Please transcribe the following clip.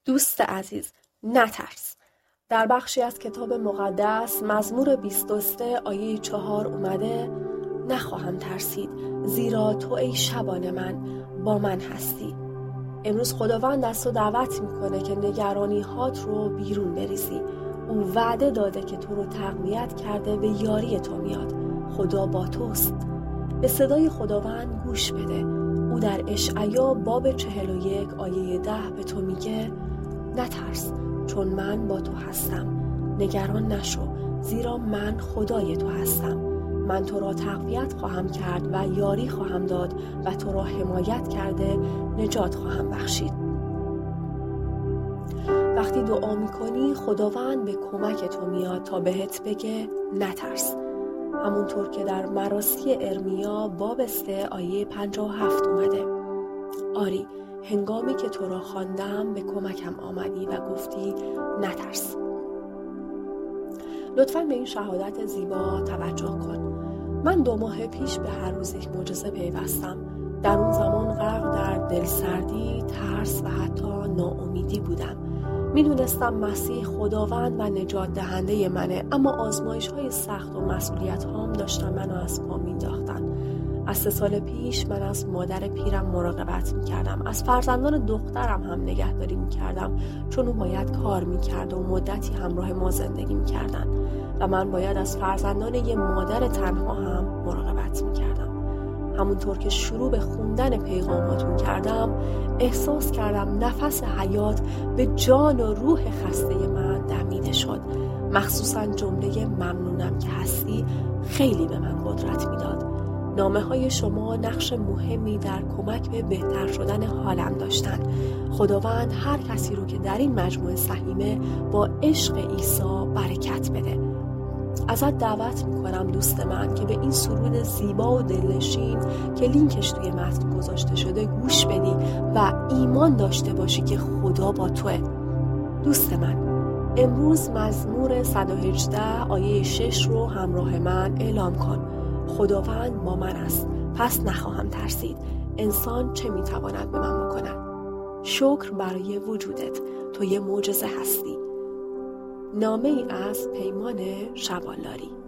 دوست عزیز، نترس. در بخشی از کتاب مقدس مزمور 23 آیه 4 اومده: نخواهم ترسید، زیرا تو ای شبان من با من هستی. امروز خداوند از تو دعوت میکنه که نگرانی هات رو بیرون بریزی. او وعده داده که تو رو تقویت کرده، به یاری تو میاد. خدا با توست. به صدای خداوند گوش بده. او در اشعیا باب 41 آیه 10 به تو میگه: نترس، چون من با تو هستم. نگران نشو، زیرا من خدای تو هستم. من تو را تقویت خواهم کرد و یاری خواهم داد و تو را حمایت کرده نجات خواهم بخشید. وقتی دعا میکنی خداوند به کمک تو میاد تا بهت بگه نترس. همونطور که در مراثی ارمیا باب 3 آیه 57 اومده: آری، هنگامی که تو را خواندم به کمکم آمدی و گفتی نترس. لطفاً به این شهادت زیبا توجه کن. من 2 ماه پیش به هر روز یک معجزه پیوستم. در اون زمان غرق در دلسردی، ترس و حتی ناامیدی بودم. میدونستم مسیح خداوند و نجات دهنده منه، اما آزمایش‌های سخت و مسئولیت‌هام داشتن منو از پا مینداختن. از 3 سال پیش من از مادر پیرم مراقبت میکردم. از فرزندان دخترم هم نگهداری میکردم، چون اون باید کار میکرد و مدتی همراه ما زندگی میکردن و من باید از فرزندان یه مادر تنها هم مراقبت میکردم. همونطور که شروع به خوندن پیغاماتون کردم، احساس کردم نفس حیات به جان و روح خسته من دمیده شد. مخصوصا جمله ممنونم که هستی خیلی به من قدرت میداد. نامه‌های شما نقش مهمی در کمک به بهتر شدن حالم داشتن. خداوند هر کسی رو که در این مجموعه سهیمه با عشق عیسی برکت بده. ازت دعوت میکنم دوست من که به این سرود زیبا و دلنشین که لینکش توی متن گذاشته شده گوش بدی و ایمان داشته باشی که خدا با توه. دوست من، امروز مزمور 118 آیه 6 رو همراه من اعلام کن: خداوند با من است، پس نخواهم ترسید. انسان چه میتواند به من بکند؟ شکر برای وجودت، تو یه معجزه هستی. نامه ای از پیمان شبانلاری.